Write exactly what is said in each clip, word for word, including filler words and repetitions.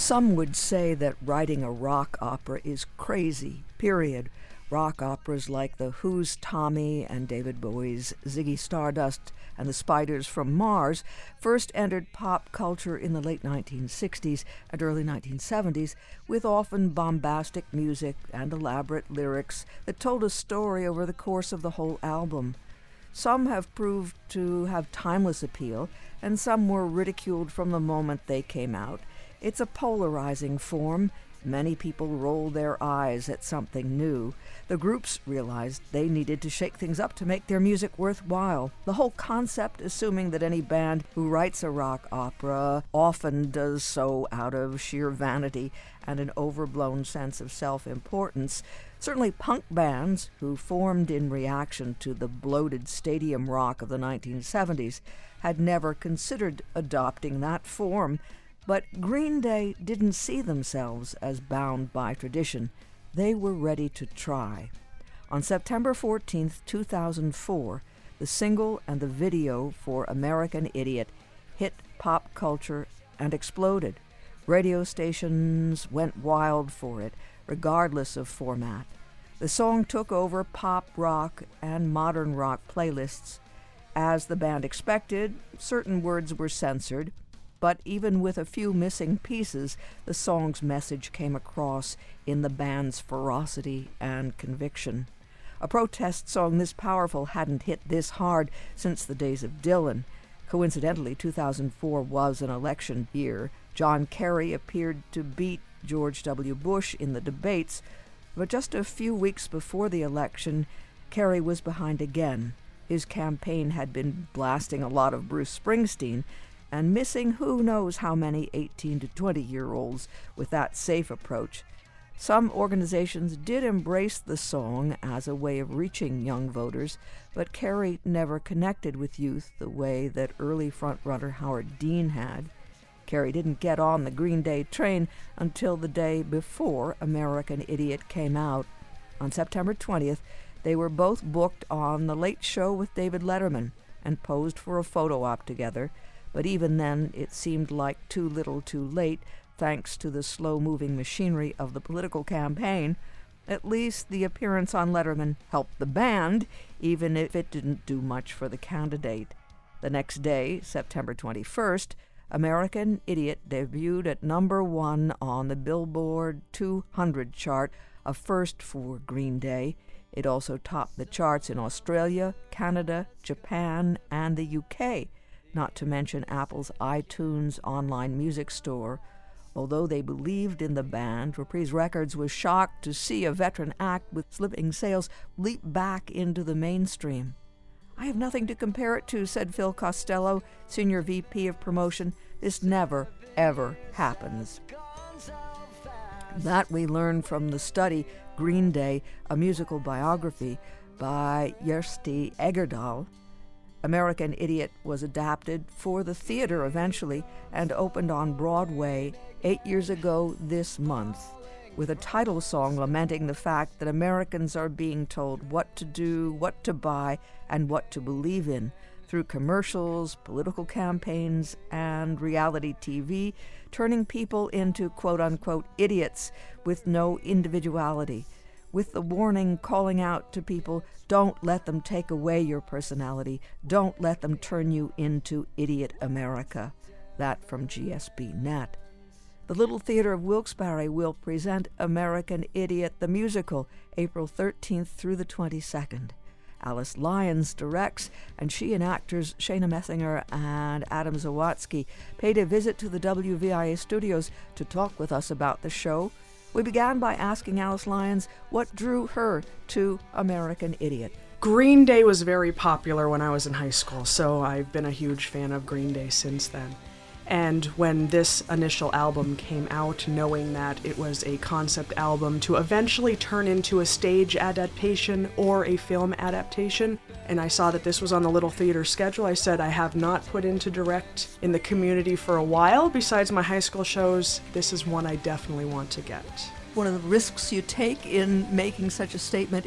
Some would say that writing a rock opera is crazy, period. Rock operas like The Who's Tommy and David Bowie's Ziggy Stardust and the Spiders from Mars first entered pop culture in the late nineteen sixties and early nineteen seventies with often bombastic music and elaborate lyrics that told a story over the course of the whole album. Some have proved to have timeless appeal, and some were ridiculed from the moment they came out. It's a polarizing form. Many people roll their eyes at something new. The groups realized they needed to shake things up to make their music worthwhile. The whole concept, assuming that any band who writes a rock opera often does so out of sheer vanity and an overblown sense of self-importance. Certainly punk bands, who formed in reaction to the bloated stadium rock of the nineteen seventies, had never considered adopting that form. But Green Day didn't see themselves as bound by tradition. They were ready to try. On September fourteenth, two thousand four, the single and the video for American Idiot hit pop culture and exploded. Radio stations went wild for it, regardless of format. The song took over pop rock and modern rock playlists. As the band expected, certain words were censored, but even with a few missing pieces, the song's message came across in the band's ferocity and conviction. A protest song this powerful hadn't hit this hard since the days of Dylan. Coincidentally, two thousand four was an election year. John Kerry appeared to beat George W. Bush in the debates, but just a few weeks before the election, Kerry was behind again. His campaign had been blasting a lot of Bruce Springsteen, and missing who knows how many eighteen to twenty-year-olds with that safe approach. Some organizations did embrace the song as a way of reaching young voters, but Kerry never connected with youth the way that early frontrunner Howard Dean had. Kerry didn't get on the Green Day train until the day before American Idiot came out. On September twentieth, they were both booked on The Late Show with David Letterman and posed for a photo op together. But even then, it seemed like too little too late, thanks to the slow-moving machinery of the political campaign. At least the appearance on Letterman helped the band, even if it didn't do much for the candidate. The next day, September twenty-first, American Idiot debuted at number one on the Billboard two hundred chart, a first for Green Day. It also topped the charts in Australia, Canada, Japan, and the U K, not to mention Apple's iTunes online music store. Although they believed in the band, Reprise Records was shocked to see a veteran act with slipping sales leap back into the mainstream. "I have nothing to compare it to," said Phil Costello, Senior V P of Promotion. "This never, ever happens." That we learn from the study Green Day, a musical biography by Kjersti Eggerdal. American Idiot was adapted for the theater eventually and opened on Broadway eight years ago this month, with a title song lamenting the fact that Americans are being told what to do, what to buy, and what to believe in through commercials, political campaigns, and reality T V, turning people into quote-unquote idiots with no individuality, with the warning calling out to people, don't let them take away your personality, don't let them turn you into Idiot America. That from G S B Net. The Little Theater of Wilkes-Barre will present American Idiot the Musical, April thirteenth through the twenty-second. Alice Lyons directs, and she and actors Shana Messinger and Adam Zawadzki paid a visit to the W V I A studios to talk with us about the show. We began by asking Alice Lyons what drew her to American Idiot. Green Day was very popular when I was in high school, so I've been a huge fan of Green Day since then. And when this initial album came out, knowing that it was a concept album to eventually turn into a stage adaptation or a film adaptation, and I saw that this was on the Little Theater schedule, I said I have not put into direct in the community for a while. Besides my high school shows, this is one I definitely want to get. One of the risks you take in making such a statement is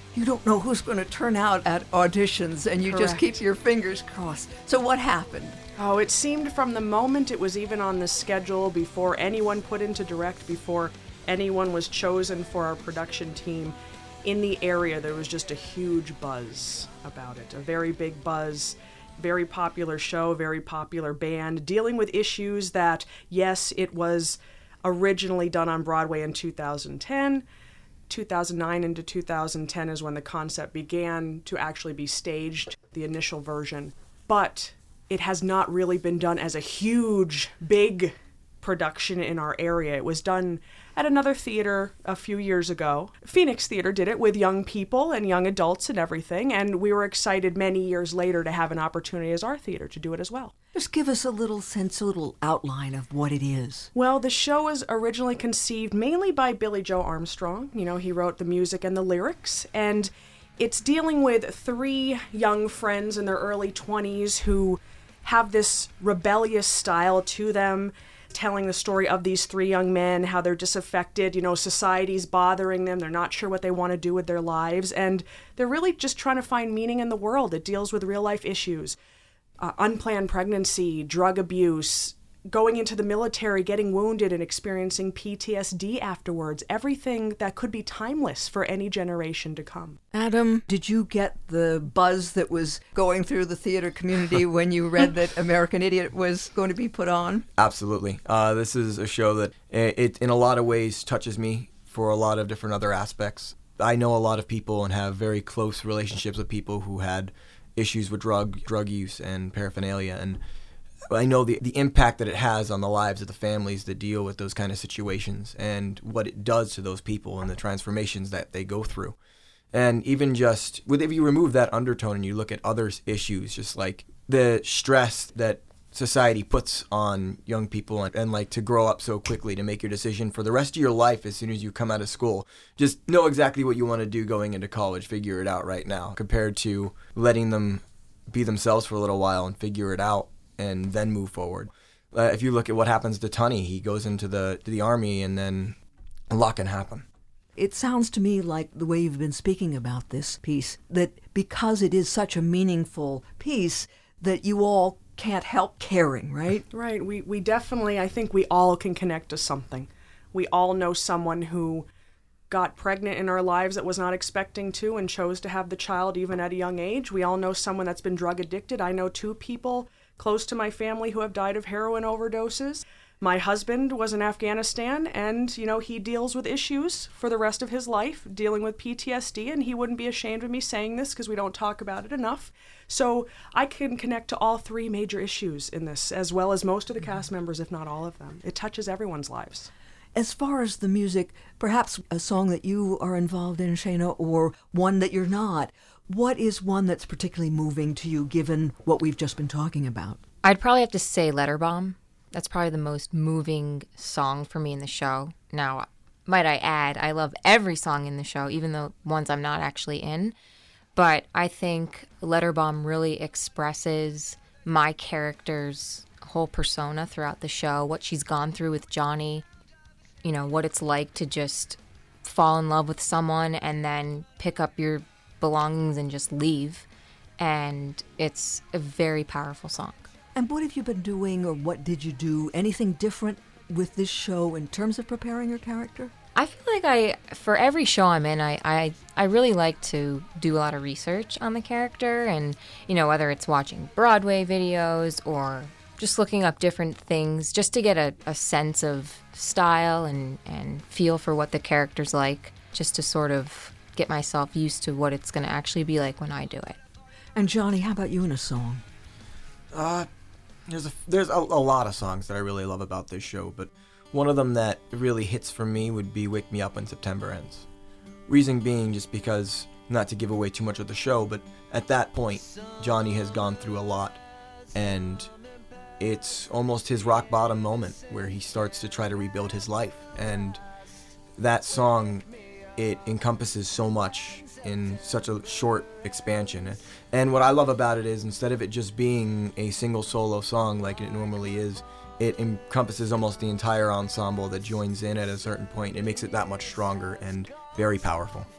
you don't know who's going to turn out at auditions, and you just Correct. keep your fingers crossed. So what happened? Oh, it seemed from the moment it was even on the schedule, before anyone put into direct, before anyone was chosen for our production team, in the area there was just a huge buzz about it. A very big buzz, very popular show, very popular band, dealing with issues that, yes, it was originally done on Broadway in two thousand ten. two thousand nine into two thousand ten is when the concept began to actually be staged, the initial version. But it has not really been done as a huge, big production in our area. It was done at another theater a few years ago. Phoenix Theater did it with young people and young adults and everything, and we were excited many years later to have an opportunity as our theater to do it as well. Just give us a little sense, a little outline of what it is. Well, the show was originally conceived mainly by Billy Joe Armstrong. You know, he wrote the music and the lyrics, and it's dealing with three young friends in their early twenties who have this rebellious style to them, telling the story of these three young men, how they're disaffected, you know, society's bothering them, they're not sure what they want to do with their lives, and they're really just trying to find meaning in the world. It deals with real-life issues, uh, unplanned pregnancy, drug abuse, going into the military, getting wounded and experiencing P T S D afterwards, everything that could be timeless for any generation to come. Adam, did you get the buzz that was going through the theater community when you read that American Idiot was going to be put on? Absolutely. Uh, this is a show that, it, it, in a lot of ways, touches me for a lot of different other aspects. I know a lot of people and have very close relationships with people who had issues with drug drug use and paraphernalia, and I know the the impact that it has on the lives of the families that deal with those kind of situations and what it does to those people and the transformations that they go through. And even just, with if you remove that undertone and you look at other issues, just like the stress that society puts on young people and, and like to grow up so quickly, to make your decision for the rest of your life as soon as you come out of school. Just know exactly what you want to do going into college, figure it out right now, compared to letting them be themselves for a little while and figure it out and then move forward. Uh, if you look at what happens to Tunney, he goes into the to the army and then a lot can happen. It sounds to me like the way you've been speaking about this piece, that because it is such a meaningful piece, that you all can't help caring, right? Right. We, we definitely, I think we all can connect to something. We all know someone who got pregnant in our lives that was not expecting to and chose to have the child even at a young age. We all know someone that's been drug addicted. I know two people close to my family who have died of heroin overdoses. My husband was in Afghanistan, and, you know, he deals with issues for the rest of his life, dealing with P T S D, and he wouldn't be ashamed of me saying this because we don't talk about it enough. So I can connect to all three major issues in this, as well as most of the cast members, if not all of them. It touches everyone's lives. As far as the music, perhaps a song that you are involved in, Shana, or one that you're not, what is one that's particularly moving to you, given what we've just been talking about? I'd probably have to say Letter Bomb. That's probably the most moving song for me in the show. Now, might I add, I love every song in the show, even the ones I'm not actually in. But I think Letter Bomb really expresses my character's whole persona throughout the show, what she's gone through with Johnny, you know, what it's like to just fall in love with someone and then pick up your belongings and just leave. And it's a very powerful song. And what have you been doing, or what did you do? Anything different with this show in terms of preparing your character? I feel like I, for every show I'm in, I, I, I really like to do a lot of research on the character. And, you know, whether it's watching Broadway videos or just looking up different things just to get a, a sense of style and, and feel for what the character's like, just to sort of get myself used to what it's going to actually be like when I do it. And Johnny, how about you in a song? Uh, there's a, there's a, a lot of songs that I really love about this show, but one of them that really hits for me would be Wake Me Up When September Ends. Reason being just because, not to give away too much of the show, but at that point, Johnny has gone through a lot, and it's almost his rock bottom moment where he starts to try to rebuild his life. And that song, it encompasses so much in such a short expansion. And what I love about it is, instead of it just being a single solo song like it normally is, it encompasses almost the entire ensemble that joins in at a certain point. It makes it that much stronger and very powerful.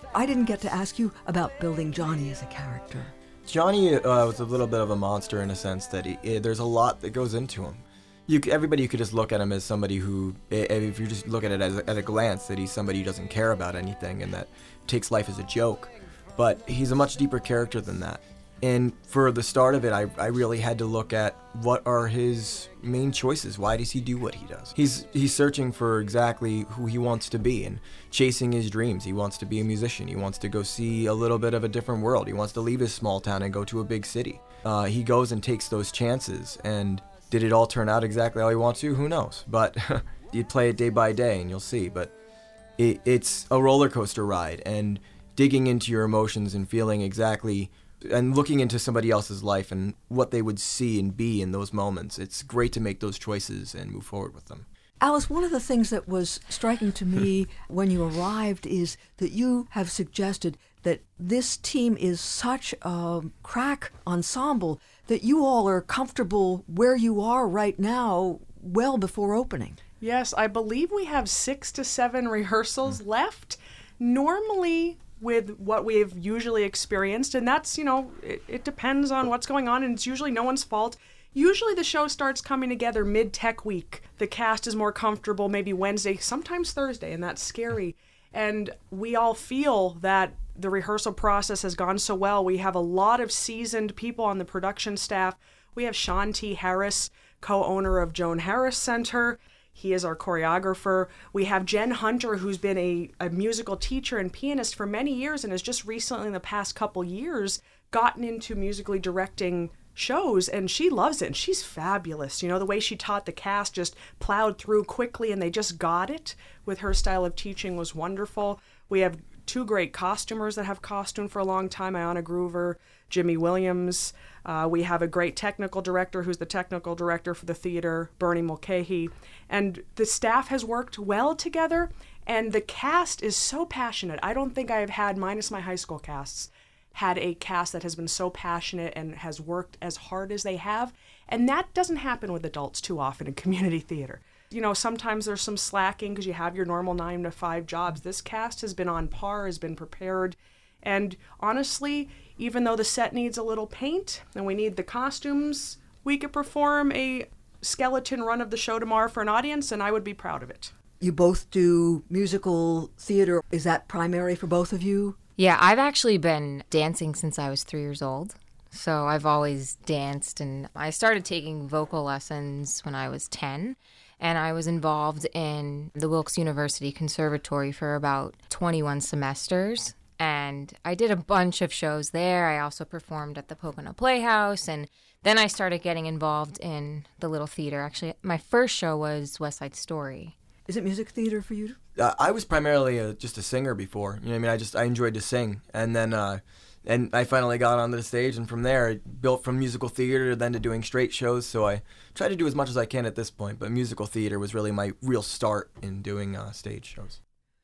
I didn't get to ask you about building Johnny as a character. Johnny uh, was a little bit of a monster in a sense that he, eh, there's a lot that goes into him. You, c- everybody could just look at him as somebody who, eh, if you just look at it as a, at a glance, that he's somebody who doesn't care about anything and that takes life as a joke. But he's a much deeper character than that. And for the start of it, I, I really had to look at what are his main choices. Why does he do what he does? He's he's searching for exactly who he wants to be and chasing his dreams. He wants to be a musician. He wants to go see a little bit of a different world. He wants to leave his small town and go to a big city. Uh, he goes and takes those chances. And did it all turn out exactly how he wants to? Who knows? But you play it day by day and you'll see. But it, it's a roller coaster ride, and digging into your emotions and feeling exactly and looking into somebody else's life and what they would see and be in those moments. It's great to make those choices and move forward with them. Alice, one of the things that was striking to me when you arrived is that you have suggested that this team is such a crack ensemble that you all are comfortable where you are right now well before opening. Yes, I believe we have six to seven rehearsals left. Normally, with what we've usually experienced, and that's, you know, it, it depends on what's going on, and it's usually no one's fault. Usually the show starts coming together mid-tech week. The cast is more comfortable maybe Wednesday, sometimes Thursday, and that's scary. And we all feel that the rehearsal process has gone so well. We have a lot of seasoned people on the production staff. We have Sean T. Harris, co-owner of Joan Harris Center. He is our choreographer. We have Jen Hunter, who's been a, a musical teacher and pianist for many years and has just recently, in the past couple years, gotten into musically directing shows, and she loves it, and she's fabulous. You know, the way she taught the cast, just plowed through quickly, and they just got it with her style of teaching was wonderful. We have two great costumers that have costumed for a long time, Ayana Groover, Jimmy Williams. Uh, we have a great technical director who's the technical director for the theater, Bernie Mulcahy. And the staff has worked well together, and the cast is so passionate. I don't think I have had, minus my high school casts, had a cast that has been so passionate and has worked as hard as they have. And that doesn't happen with adults too often in community theater. You know, sometimes there's some slacking because you have your normal nine to five jobs. This cast has been on par, has been prepared. And honestly, even though the set needs a little paint and we need the costumes, we could perform a skeleton run of the show tomorrow for an audience, and I would be proud of it. You both do musical theater. Is that primary for both of you? Yeah, I've actually been dancing since I was three years old. So I've always danced, and I started taking vocal lessons when I was ten. And I was involved in the Wilkes University Conservatory for about twenty-one semesters. And I did a bunch of shows there. I also performed at the Pocono Playhouse. And then I started getting involved in the Little Theater. Actually, my first show was West Side Story. Is it music theater for you? Uh, I was primarily a, just a singer before. You know what I mean? I just I enjoyed to sing. And then uh, and I finally got onto the stage, and from there, I built from musical theater then to doing straight shows. So I try to do as much as I can at this point, but musical theater was really my real start in doing uh, stage shows.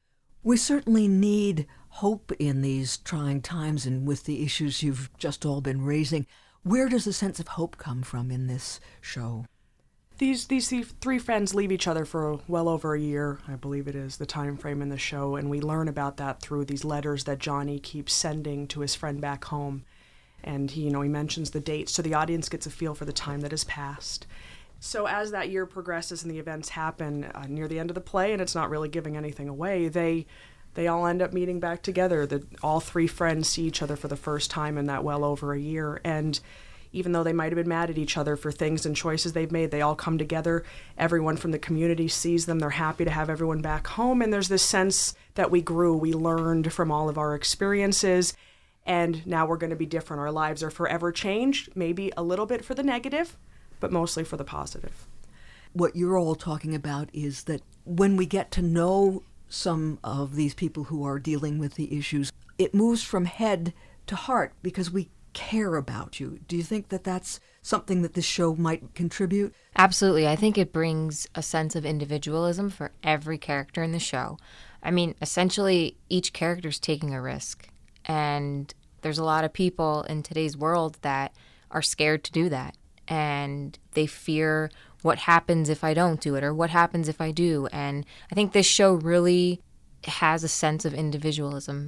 We certainly need hope in these trying times and with the issues you've just all been raising. Where does the sense of hope come from in this show? These these three friends leave each other for well over a year, I believe it is, the time frame in the show, and we learn about that through these letters that Johnny keeps sending to his friend back home. And he, you know, he mentions the dates, so the audience gets a feel for the time that has passed. So as that year progresses and the events happen uh, near the end of the play, and it's not really giving anything away, they they all end up meeting back together. The, all three friends see each other for the first time in that well over a year, and even though they might have been mad at each other for things and choices they've made, they all come together. Everyone from the community sees them. They're happy to have everyone back home. And there's this sense that we grew, we learned from all of our experiences, and now we're going to be different. Our lives are forever changed, maybe a little bit for the negative, but mostly for the positive. What you're all talking about is that when we get to know some of these people who are dealing with the issues, it moves from head to heart because we care about you. Do you think that that's something that this show might contribute? Absolutely. I think it brings a sense of individualism for every character in the show. I mean, essentially, each character's taking a risk. And there's a lot of people in today's world that are scared to do that. And they fear what happens if I don't do it or what happens if I do. And I think this show really has a sense of individualism.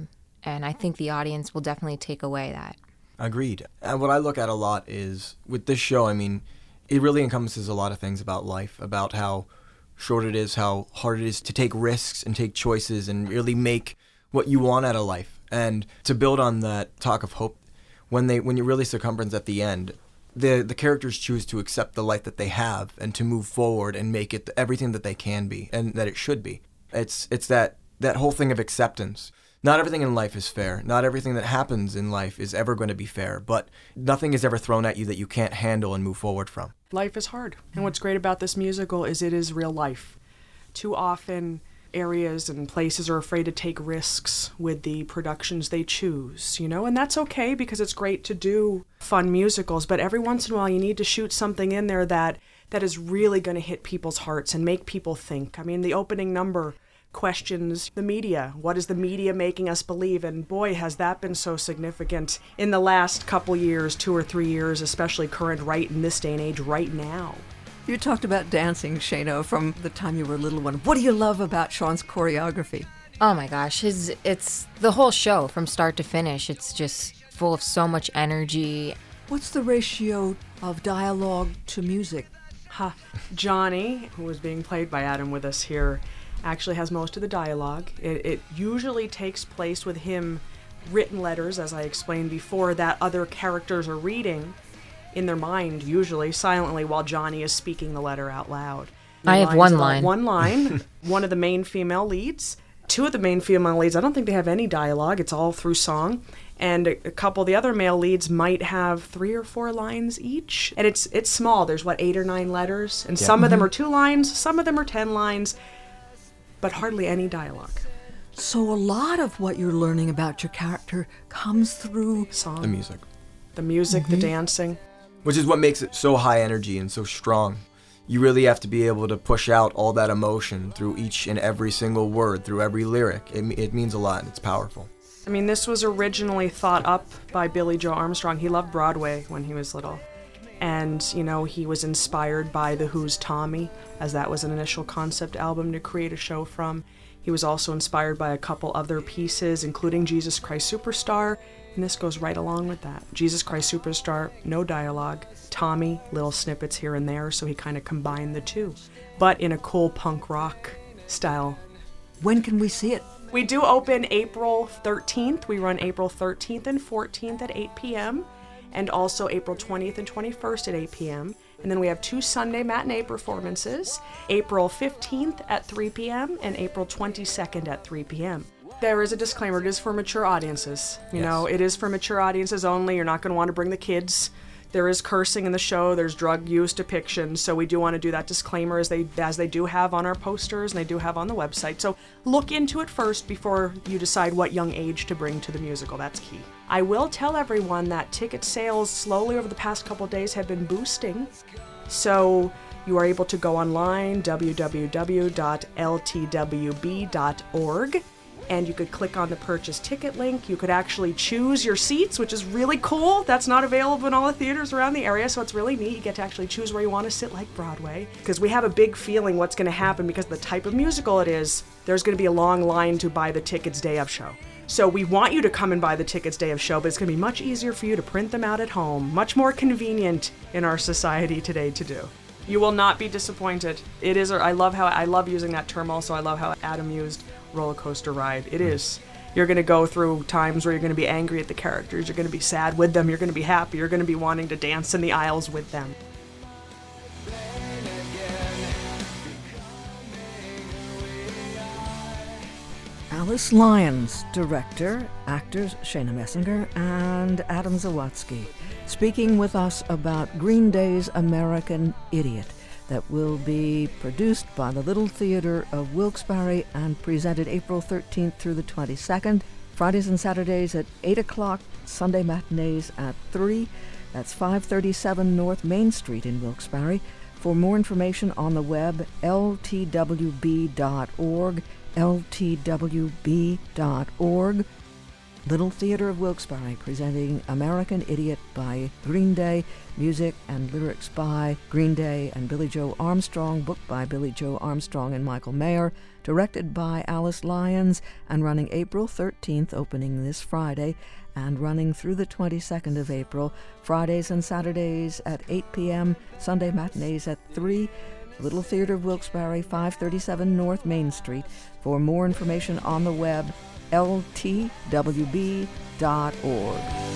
And I think the audience will definitely take away that. Agreed. And what I look at a lot is, with this show, I mean, it really encompasses a lot of things about life, about how short it is, how hard it is to take risks and take choices and really make what you want out of life. And to build on that talk of hope, when they when you really circumference at the end, the the characters choose to accept the life that they have and to move forward and make it everything that they can be and that it should be. It's it's that that whole thing of acceptance. Not everything in life is fair. Not everything that happens in life is ever going to be fair, but nothing is ever thrown at you that you can't handle and move forward from. Life is hard. And what's great about this musical is it is real life. Too often, areas and places are afraid to take risks with the productions they choose, you know? And that's okay, because it's great to do fun musicals, but every once in a while you need to shoot something in there that, that is really going to hit people's hearts and make people think. I mean, the opening number questions the media. What is the media making us believe? And boy, has that been so significant in the last couple years, two or three years, especially current right in this day and age right now. You talked about dancing, Shano, from the time you were a little one. What do you love about Sean's choreography? Oh my gosh, his it's the whole show from start to finish. It's just full of so much energy. What's the ratio of dialogue to music? Ha. Johnny, who is being played by Adam with us here, actually has most of the dialogue. It, it usually takes place with him written letters, as I explained before, that other characters are reading in their mind, usually silently, while Johnny is speaking the letter out loud. The I have one line. One line. One of the main female leads. Two of the main female leads, I don't think they have any dialogue. It's all through song. And a, a couple of the other male leads might have three or four lines each. And it's it's small. There's, what, eight or nine letters? And Yeah. some of them are two lines, some of them are ten lines, but hardly any dialogue. So a lot of what you're learning about your character comes through Song. The music. The music, the dancing. Which is what makes it so high energy and so strong. You really have to be able to push out all that emotion through each and every single word, through every lyric. It, it means a lot and it's powerful. I mean, this was originally thought up by Billy Joe Armstrong. He loved Broadway when he was little. And, you know, he was inspired by The Who's Tommy, as that was an initial concept album to create a show from. He was also inspired by a couple other pieces, including Jesus Christ Superstar, and this goes right along with that. Jesus Christ Superstar, no dialogue. Tommy, little snippets here and there, so he kind of combined the two, but in a cool punk rock style. When can we see it? We do open April thirteenth. We run April thirteenth and fourteenth at eight p.m. and also April twentieth and twenty-first at eight p.m. And then we have two Sunday matinee performances, April fifteenth at three p.m. and April twenty-second at three p.m. There is a disclaimer, it is for mature audiences. You Yes. know, it is for mature audiences only. You're not going to want to bring the kids. There is cursing in the show, there's drug use depictions, so we do want to do that disclaimer as they as they do have on our posters and they do have on the website. So look into it first before you decide what young age to bring to the musical. That's key. I will tell everyone that ticket sales slowly over the past couple of days have been boosting. So you are able to go online, w w w dot l t w b dot org. And you could click on the purchase ticket link. You could actually choose your seats, which is really cool. That's not available in all the theaters around the area, so it's really neat. You get to actually choose where you want to sit, like Broadway. Because we have a big feeling what's going to happen because of the type of musical it is. There's going to be a long line to buy the tickets day of show. So we want you to come and buy the tickets day of show, but it's going to be much easier for you to print them out at home. Much more convenient in our society today to do. You will not be disappointed. It is, I love how, I love using that term also. I love how Adam used roller coaster ride. It is. You're going to go through times where you're going to be angry at the characters. You're going to be sad with them. You're going to be happy. You're going to be wanting to dance in the aisles with them. Alice Lyons, director, actors Shana Messinger and Adam Zawadzki, speaking with us about Green Day's American Idiot, that will be produced by the Little Theater of Wilkes-Barre and presented April thirteenth through the twenty-second, Fridays and Saturdays at eight o'clock, Sunday matinees at three. That's five thirty-seven North Main Street in Wilkes-Barre. For more information on the web, l t w b dot org, l t w b dot org. Little Theatre of Wilkes-Barre presenting American Idiot by Green Day, music and lyrics by Green Day and Billy Joe Armstrong, book by Billy Joe Armstrong and Michael Mayer, directed by Alice Lyons, and running April thirteenth, opening this Friday, and running through the twenty-second of April, Fridays and Saturdays at eight p.m., Sunday matinees at three. Little Theatre of Wilkes-Barre, five thirty-seven North Main Street. For more information on the web, L T W B dot org.